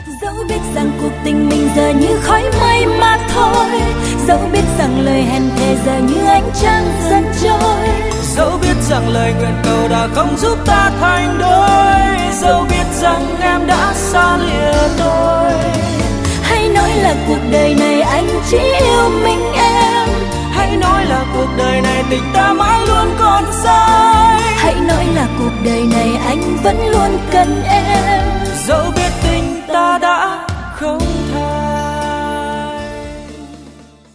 Dẫu biết rằng cuộc tình mình giờ như khói mây mà thôi, dẫu biết rằng lời hẹn thề giờ như ánh trăng dần trôi, dẫu biết rằng lời nguyện cầu đã không giúp ta thành đôi, dẫu biết rằng em đã xa lìa tôi. Hãy nói là cuộc đời này anh chỉ yêu mình em, hãy nói là cuộc đời này tình ta mãi luôn còn sai. hãy nói là cuộc đời này anh vẫn luôn cần em, dẫu biết tình ta đã không tha.